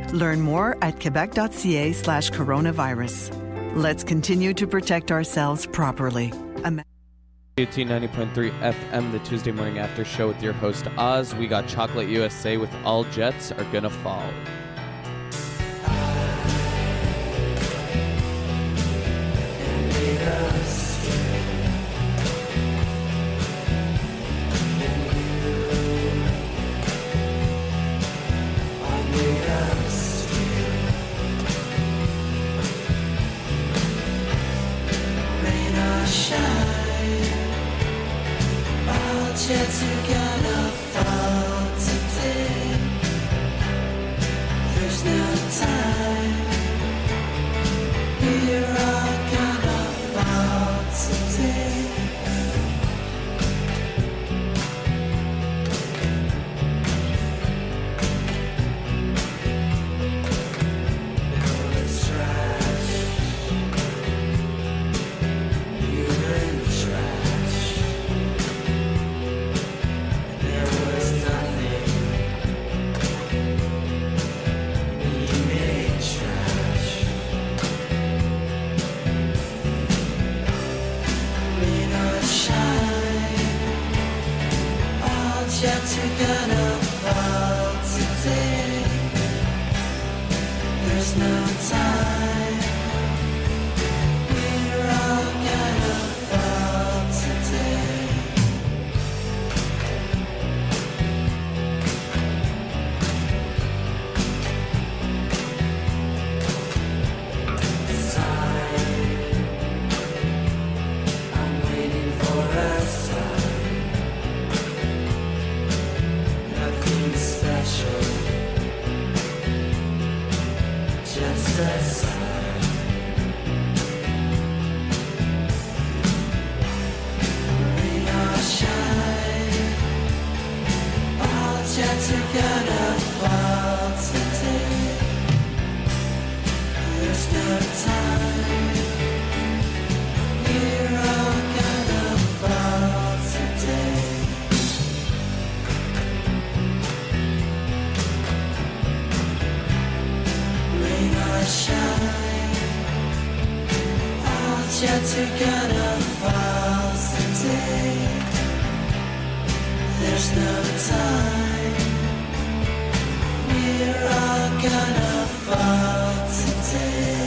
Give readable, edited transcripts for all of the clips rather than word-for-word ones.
Learn more at quebec.ca/coronavirus. Let's continue to protect ourselves properly. UT 90.3 FM, the Tuesday morning after show with your host Oz. We got Chocolate USA with All Jets Are Gonna Fall. Jets are gonna fall today. There's no time. We're all gonna fall today. There was trash. You were in trash. Jets are gonna fall today. There's no time. We're all gonna fall today. Sign. I'm waiting for a sign. Special, just a sign. Rain or shine, all jets are gonna fall today. There's no time. We're all gonna fall today. Shine. All jets are gonna fall today. There's no time. We're all gonna fall today.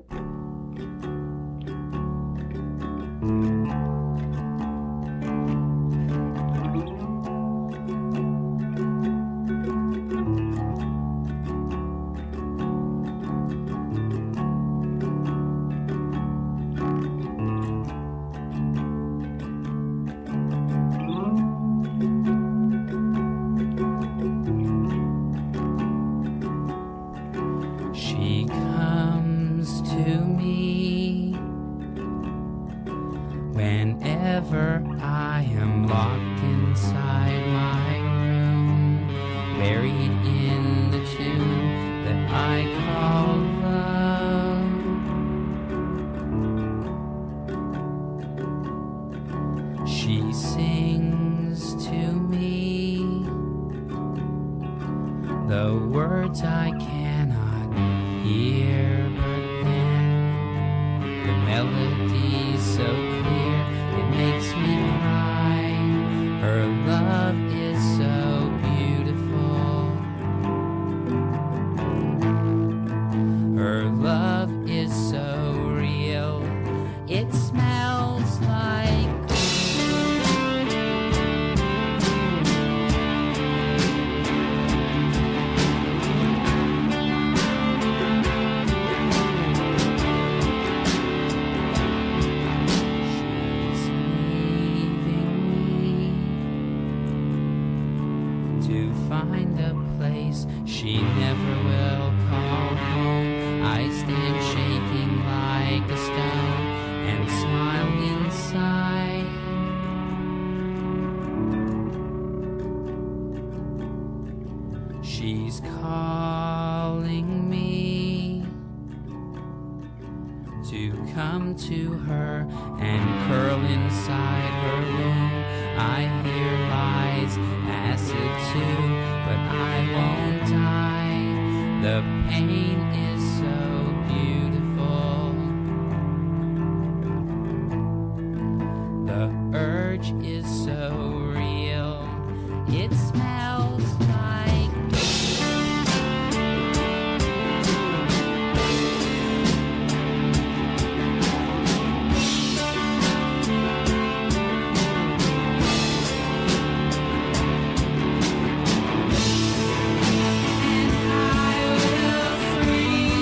She comes to me whenever I am locked inside my room, buried in the tune that I call love. She sings to me the words I cannot hear, but then the melody's so clear it makes me cry. Her love is so beautiful. Her love is so real. It smells like find a place she never will call home. I stand shaking like a stone and smile inside. She's calling me to come to her and curl inside her room. I hear lies, acid too, but I won't die. The pain is so beautiful. The urge is so real. It smells like and I will free.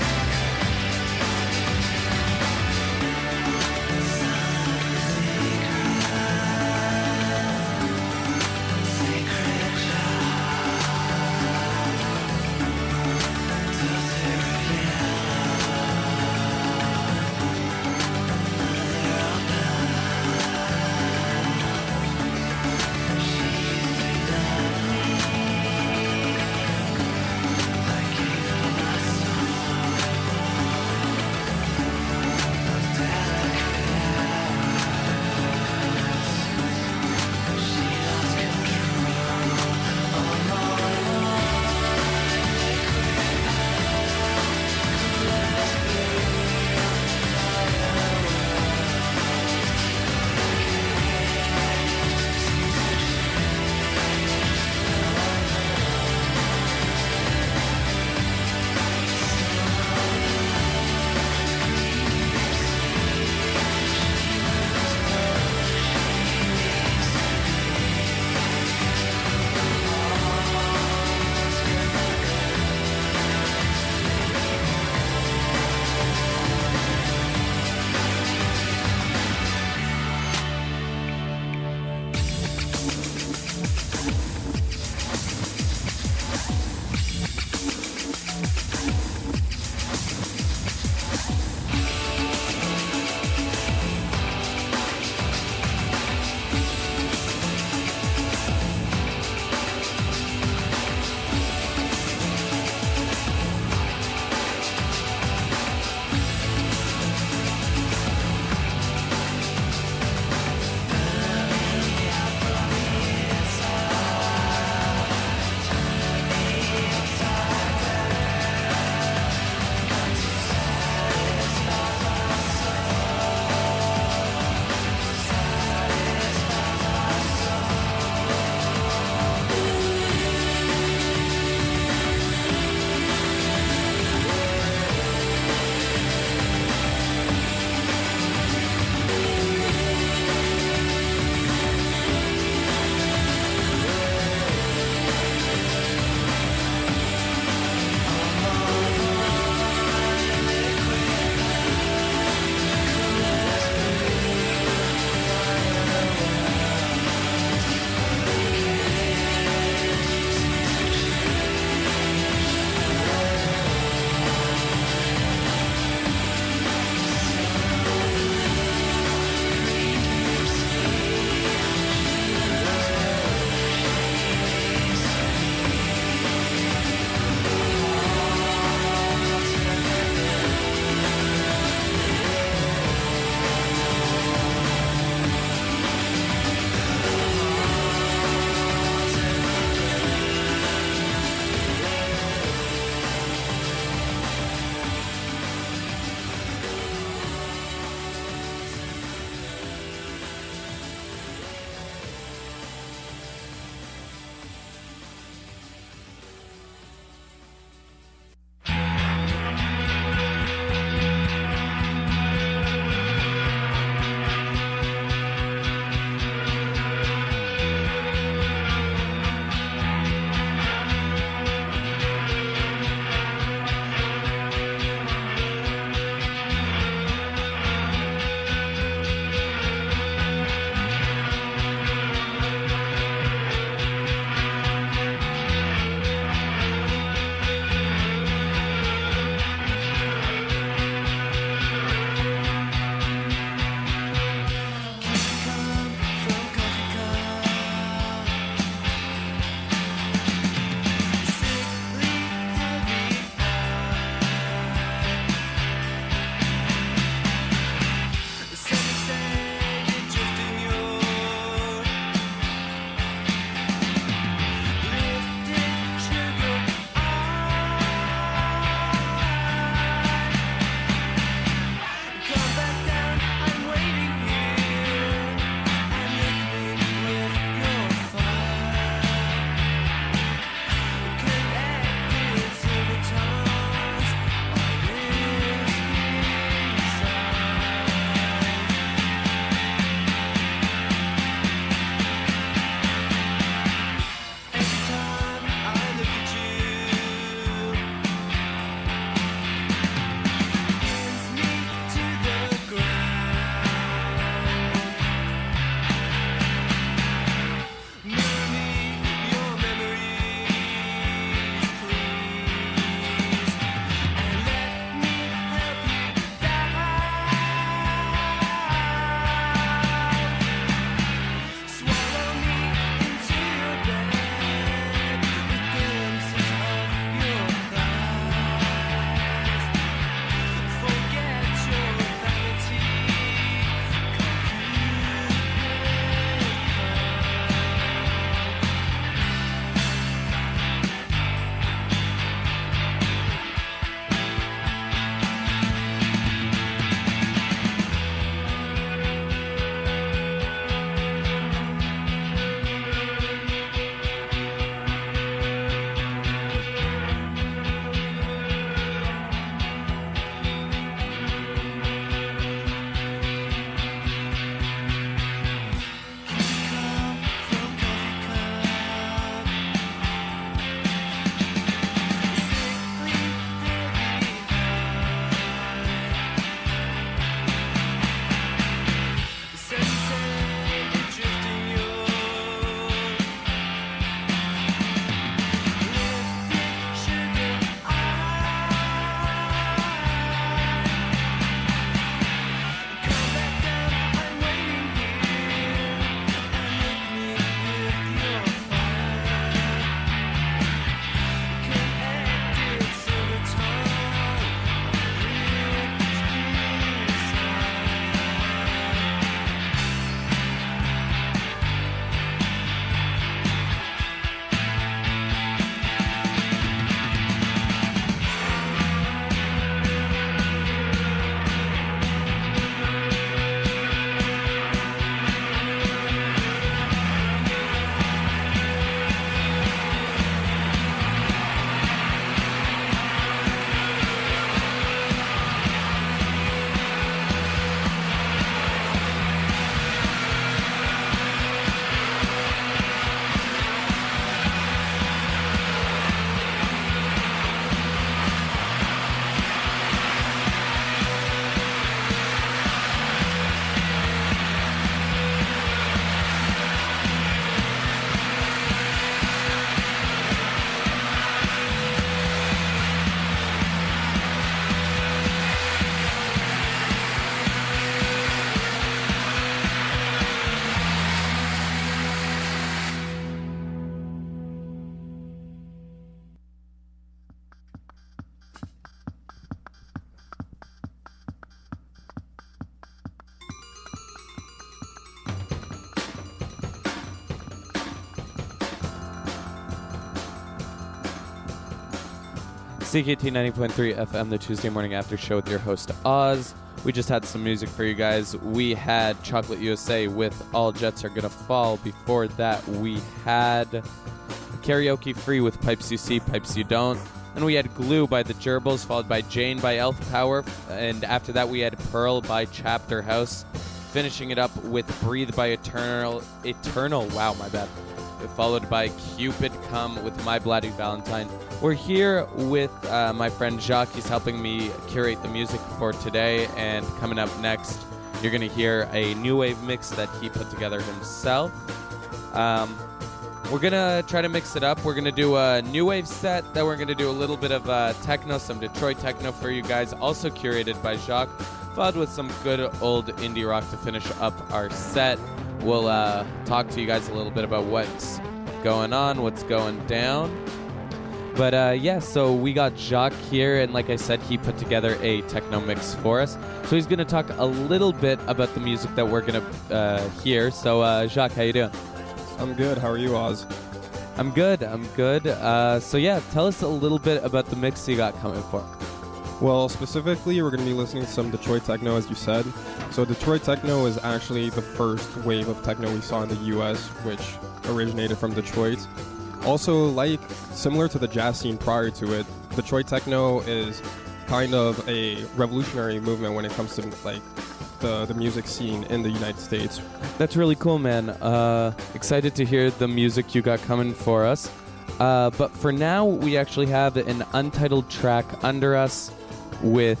CKT 90.3 FM, the Tuesday morning after show with your host Oz. We just had some music for you guys. We had Chocolate USA with All Jets Are Gonna Fall. Before that, we had Karaoke Free with Pipes You See, Pipes You Don't. Then we had Glue by the Gerbils, followed by Jane by Elf Power. And after that, we had Pearl by Chapter House. Finishing it up with Breathe by Eternal. Wow, my bad. Followed by Cupid Come with My Bloody Valentine. We're here with my friend Jacques. He's helping me curate the music for today. And coming up next, you're going to hear a new wave mix that he put together himself. We're going to try to mix it up. We're going to do a new wave set. Then we're going to do a little bit of techno, some Detroit techno for you guys, also curated by Jacques, followed with some good old indie rock to finish up our set. We'll talk to you guys a little bit about what's going on, what's going down. But yeah, so we got Jacques here, and like I said, he put together a techno mix for us. So he's going to talk a little bit about the music that we're going to hear. So Jacques, how you doing? I'm good. How are you, Oz? I'm good. So yeah, tell us a little bit about the mix you got coming for. Well, specifically, we're going to be listening to some Detroit techno, as you said. So Detroit techno is actually the first wave of techno we saw in the U.S., which originated from Detroit. Also, similar to the jazz scene prior to it, Detroit techno is kind of a revolutionary movement when it comes to the music scene in the United States. That's really cool, man. Excited to hear the music you got coming for us. But for now, we actually have an untitled track under us with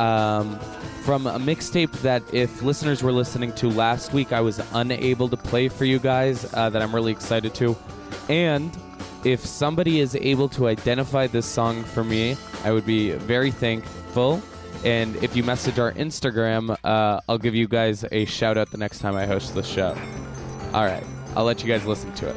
from a mixtape that if listeners were listening to last week, I was unable to play for you guys, that I'm really excited to. And if somebody is able to identify this song for me, I would be very thankful. And if you message our Instagram, I'll give you guys a shout out the next time I host the show. All right, I'll let you guys listen to it.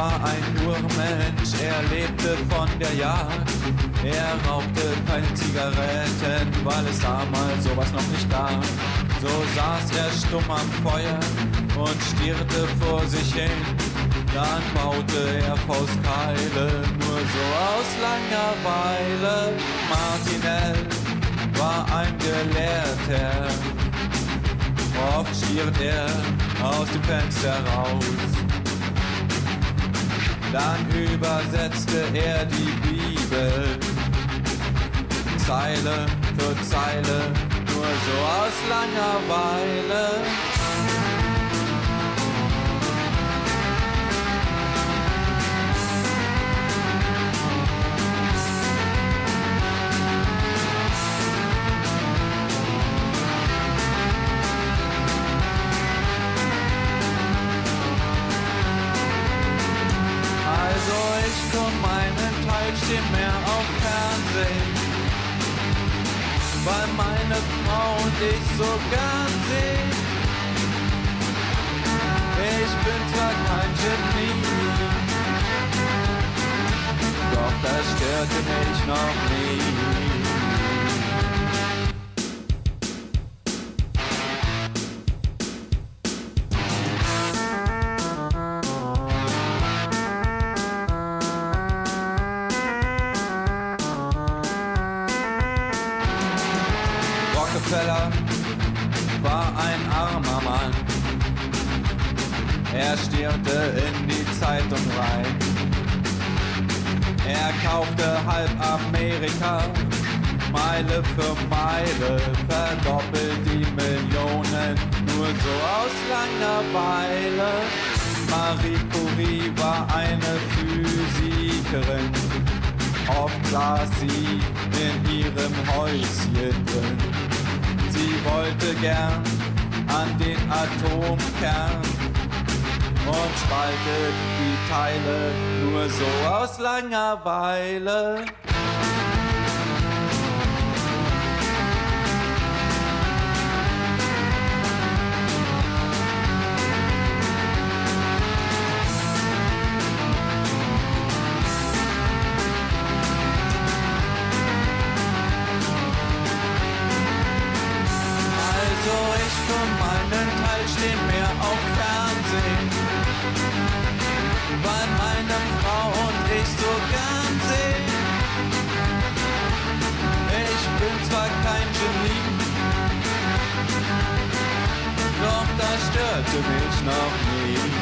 war ein Urmensch, er lebte von der Jagd. Er rauchte keine Zigaretten, weil es damals sowas noch nicht gab. So saß er stumm am Feuer und stierte vor sich hin. Dann baute er Faustkeile, nur so aus Langeweile. Martinell war ein Gelehrter, oft stiert er aus dem Fenster raus. Dann übersetzte er die Bibel, Zeile für Zeile, nur so aus Langeweile. Mehr auf Fernsehen, weil meine Frau und ich so gern sehen. Ich bin zwar kein Genie, doch das störte mich noch nie. War ein armer Mann. Er stierte in die Zeitung rein. Er kaufte halb Amerika, Meile für Meile, verdoppelt die Millionen, nur so aus Langeweile. Marie Curie war eine Physikerin, oft saß sie in ihrem Häuschen drin. Sie wollte gern an den Atomkern und spaltet die Teile nur so aus Langeweile. Stehen mehr auf Fernsehen, weil meine Frau und ich so gern sehen. Ich bin zwar kein Genie, doch das störte mich noch nie.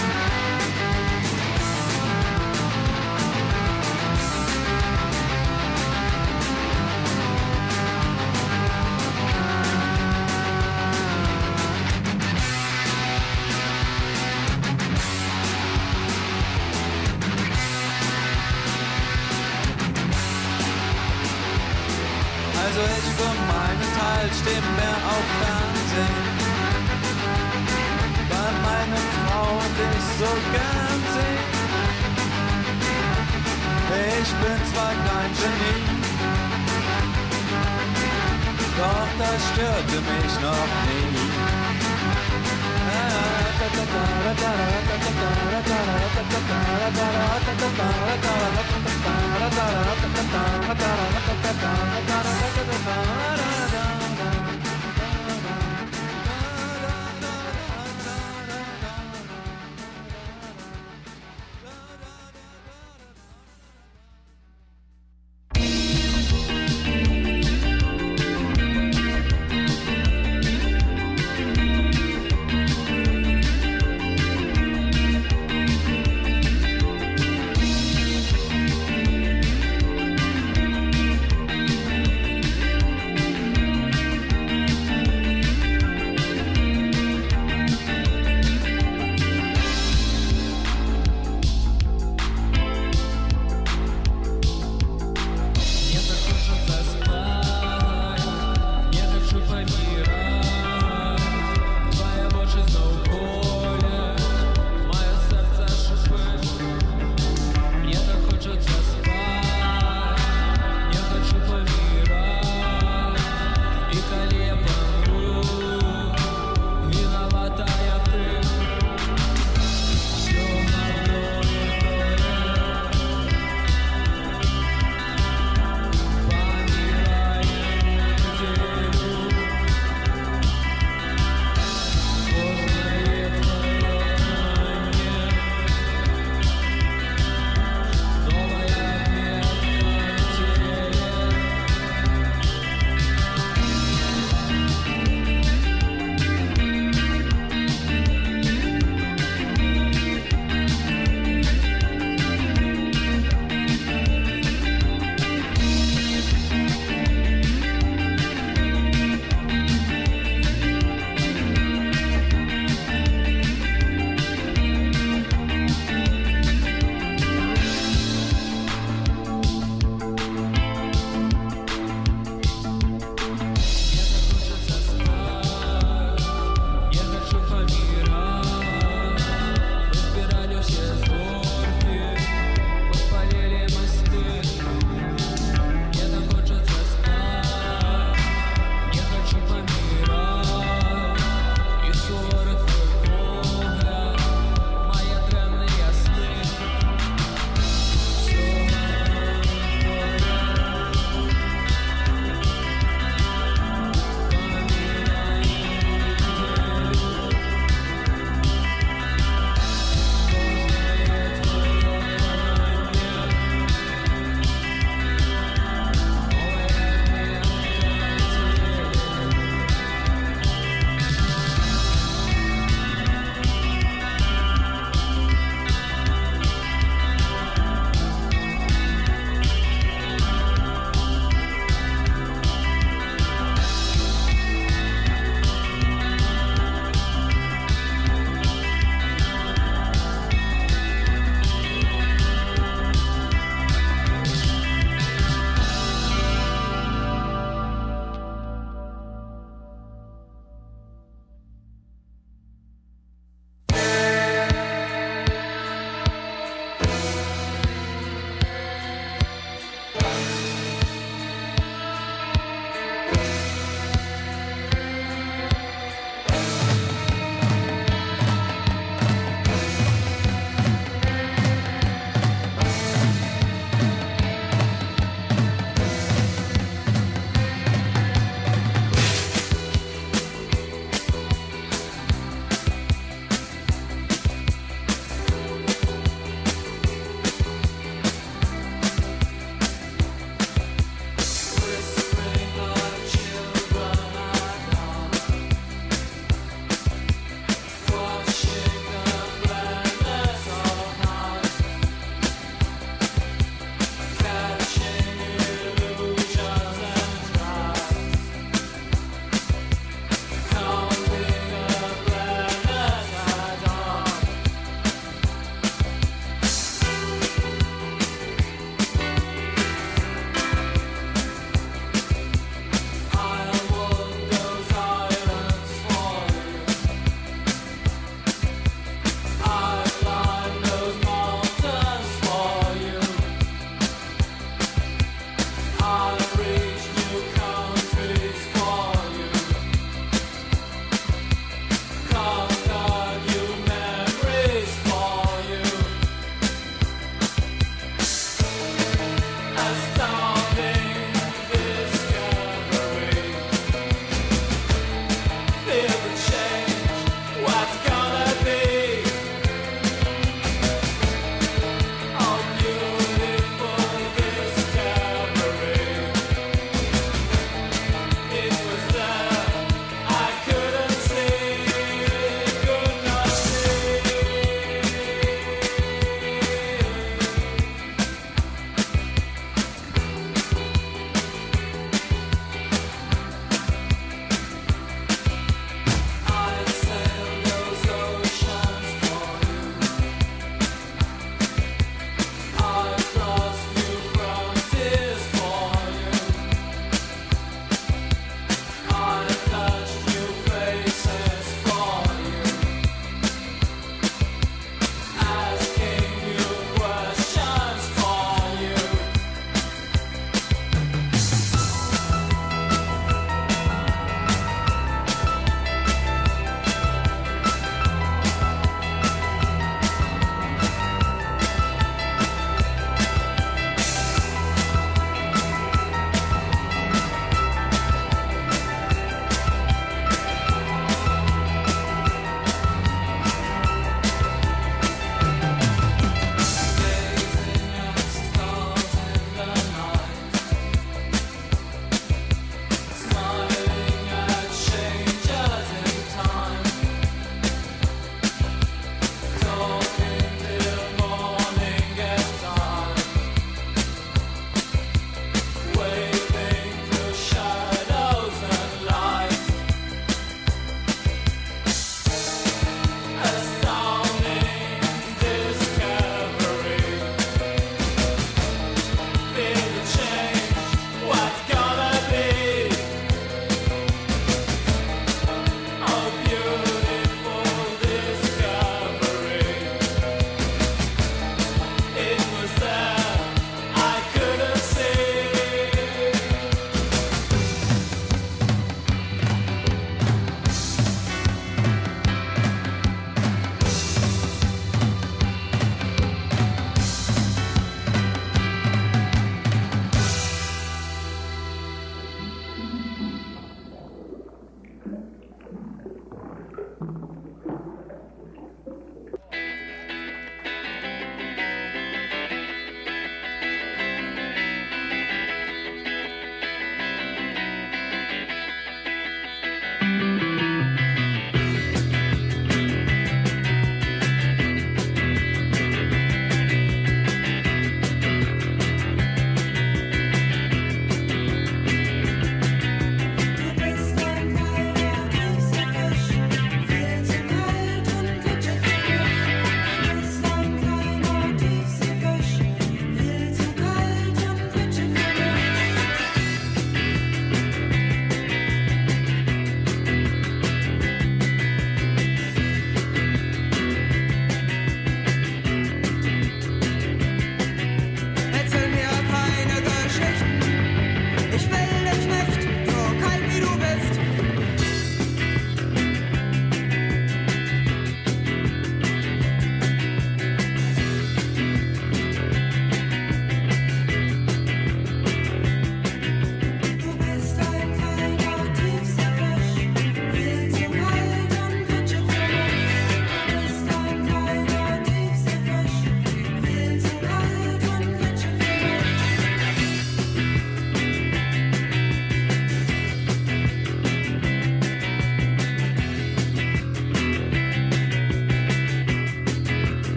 Also ich für meinen Teil steh mehr auf Fernsehen, weil meine Frau und ich so gern sehen. Ich bin zwar kein Genie, doch das störte mich noch nie.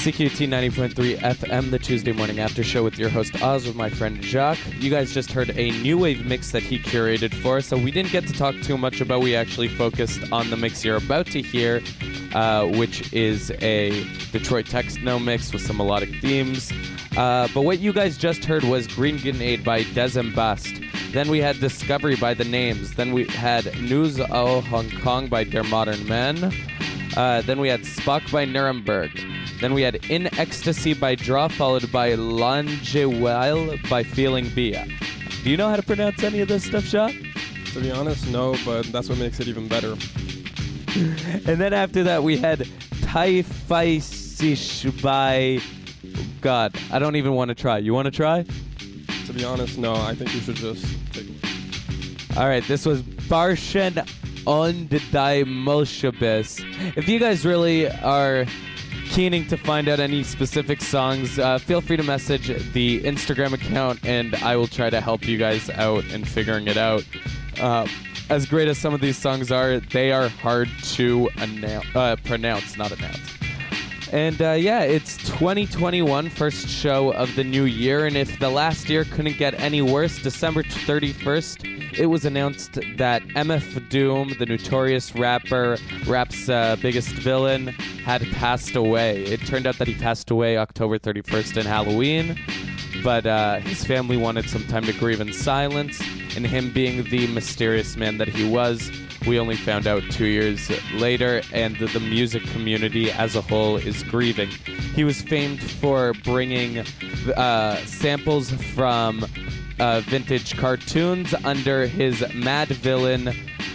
CQT 90.3 FM, the Tuesday morning after show with your host Oz with my friend Jacques. You guys just heard a new wave mix that he curated for us, so we didn't get to talk too much about. We actually focused on the mix you're about to hear, which is a Detroit techno mix with some melodic themes. But what you guys just heard was Green Grenade by Desembast. Then we had Discovery by The Names. Then we had News au Hong Kong by Der Modern Men. Then we had Spock by Nuremberg. Then we had In Ecstasy by Draw, followed by Langewell by Feeling Bia. Do you know how to pronounce any of this stuff, Shah? To be honest, no, but that's what makes it even better. And then after that, we had Taifaisish by... God, I don't even want to try. You want to try? To be honest, no. I think you should just take it. All right, this was Barshen und die Mulshabis. If you guys really are keening to find out any specific songs, feel free to message the Instagram account, and I will try to help you guys out in figuring it out. As great as some of these songs are, they are hard to pronounce, not announce. And yeah, it's 2021, first show of the new year, and if the last year couldn't get any worse, December 31st, it was announced that MF Doom, the notorious rapper, rap's biggest villain, had passed away. It turned out that he passed away October 31st in Halloween, but his family wanted some time to grieve in silence, and him being the mysterious man that he was, we only found out 2 years later, and the music community as a whole is grieving. He was famed for bringing samples from vintage cartoons under his Mad Villain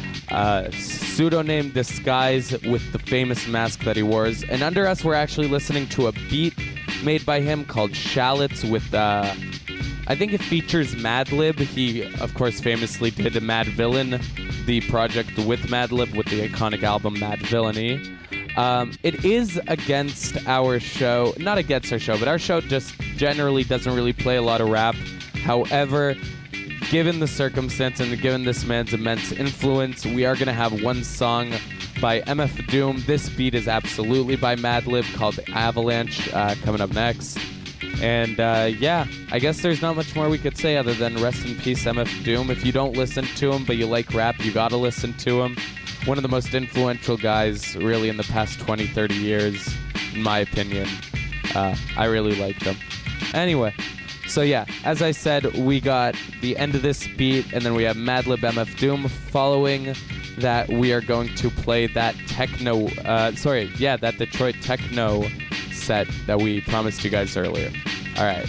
pseudonym disguise with the famous mask that he wears. And under us, we're actually listening to a beat made by him called Shallots with... I think it features Madlib. He, of course, famously did a Mad Villain, the project with Madlib, with the iconic album Mad Villainy. It is against our show, not against our show, but our show just generally doesn't really play a lot of rap. However, given the circumstance and given this man's immense influence, we are going to have one song by MF Doom. This beat is absolutely by Madlib, called Avalanche, coming up next. And yeah, I guess there's not much more we could say other than rest in peace, MF Doom. If you don't listen to him, but you like rap, you gotta listen to him. One of the most influential guys, really, in the past 20, 30 years, in my opinion. I really liked him. Anyway, so yeah, as I said, we got the end of this beat, and then we have Madlib MF Doom. Following that, we are going to play that that Detroit techno set that we promised you guys earlier. All right.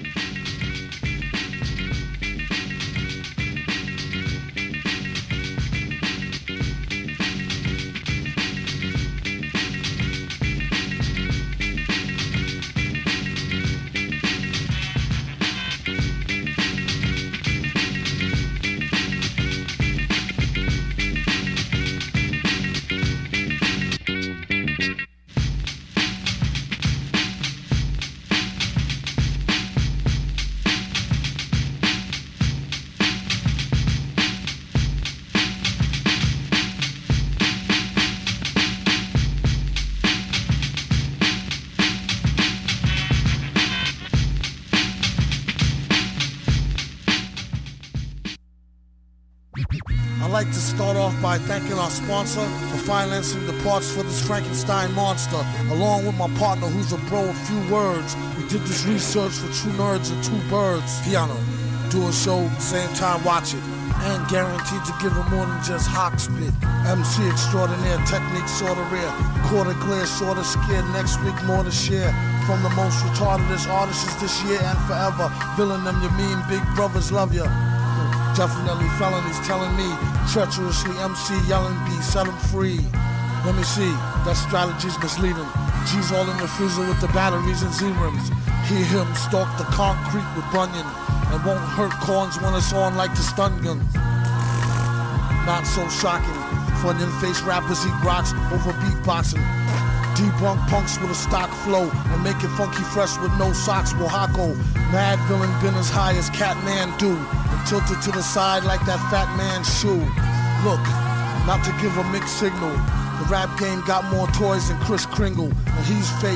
I'd like to start off by thanking our sponsor for financing the parts for this Frankenstein monster, along with my partner who's a bro of few words. We did this research for true nerds and two birds. Piano, do a show, same time watch it, and guaranteed to give it more than just hawk spit. MC extraordinaire, technique sorta rare, quarter clear, sorta scared, next week more to share. From the most retardedest artists this year and forever, villain them, you mean big brothers love ya. Definitely felonies telling me, treacherously MC yelling B, set him free. Let me see, that strategy's misleading. G's all in the freezer with the batteries and Z-rims. Hear him stalk the concrete with Bunyan, and won't hurt corns when it's on like the stun gun. Not so shocking, for in-face rappers eat rocks over beatboxing. Debunk punks with a stock flow and make it funky fresh with no socks. Oaxaco, Mad Villain been as high as Catman do, and tilted to the side like that fat man's shoe. Look, not to give a mixed signal, the rap game got more toys than Kris Kringle, and he's fake.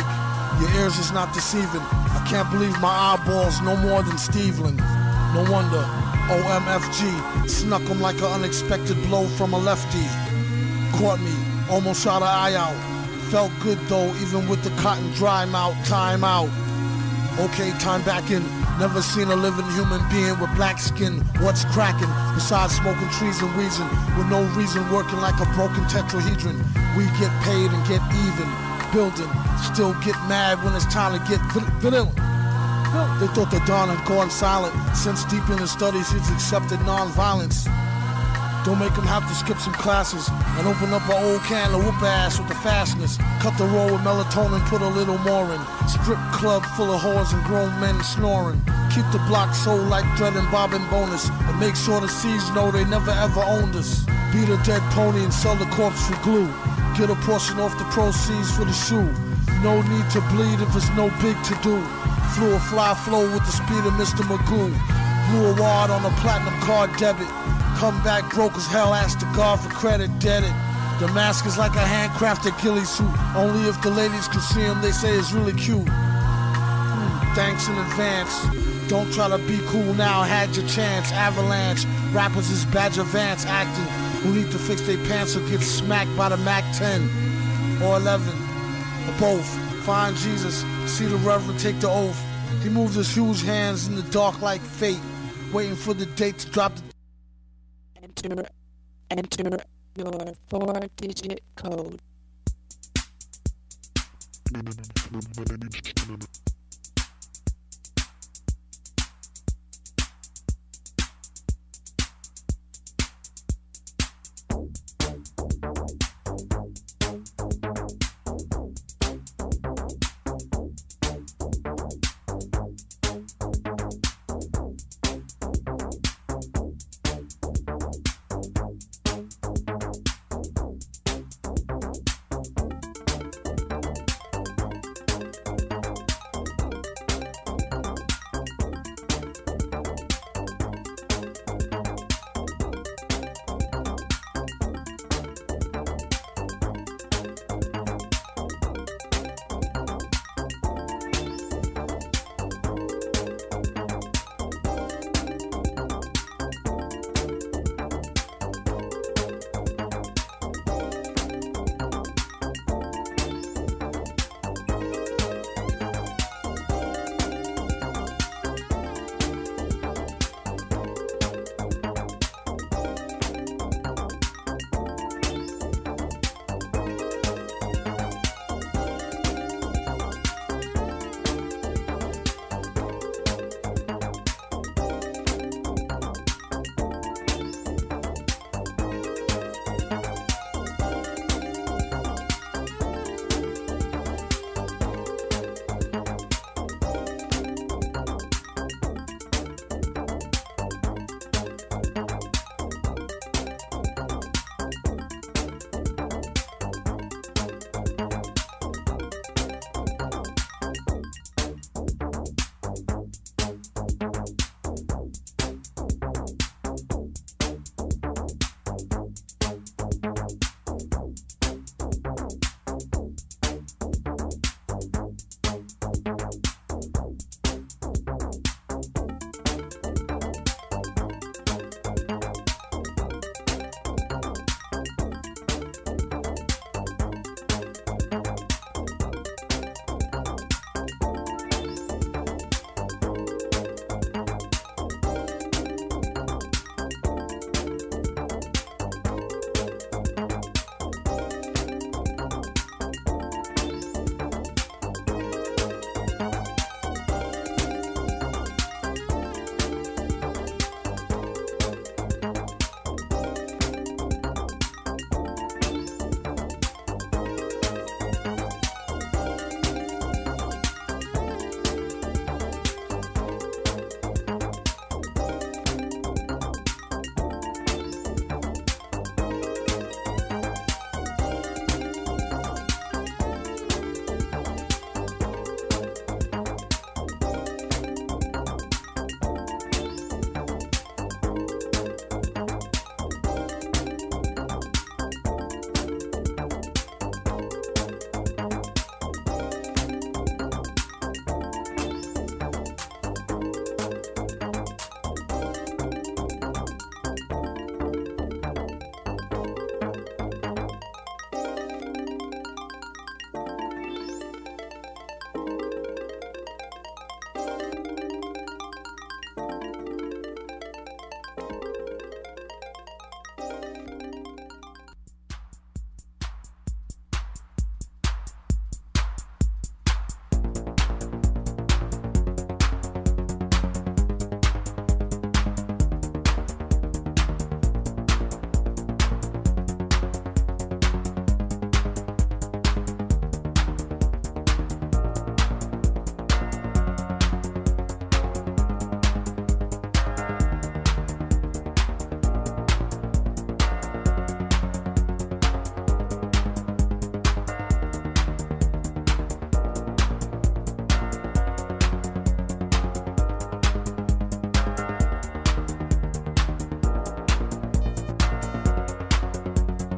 Your ears is not deceiving. I can't believe my eyeballs no more than Steveland. No wonder, OMFG, snuck him like an unexpected blow from a lefty. Caught me, almost shot an eye out. Felt good though, even with the cotton dry mouth. Time out. Okay, time back in. Never seen a living human being with black skin. What's cracking? Besides smoking trees and wheezing, with no reason working like a broken tetrahedron. We get paid and get even. Building, still get mad when it's time to get villain. They thought the Don had gone silent. Since deep in his studies, he's accepted non-violence. Don't make him have to skip some classes and open up an old can of whoop ass with the fastness. Cut the roll with melatonin, put a little more in. Strip club full of whores and grown men snoring. Keep the block sold like Dread and Bob and Bonus, and make sure the C's know they never ever owned us. Beat a dead pony and sell the corpse for glue. Get a portion off the proceeds for the shoe. No need to bleed if it's no big to do. Flew a fly flow with the speed of Mr. Magoo. Blew a wad on a platinum card debit. Come back broke as hell, ask the God for credit, dead it. The mask is like a handcrafted ghillie suit. Only if the ladies can see him, they say it's really cute. Thanks in advance. Don't try to be cool now, had your chance. Avalanche, rappers is Badger Vance acting. Who need to fix their pants or get smacked by the Mac 10 or 11 or both. Find Jesus, see the Reverend take the oath. He moved his huge hands in the dark like fate, waiting for the date to drop the Enter your 4-digit code.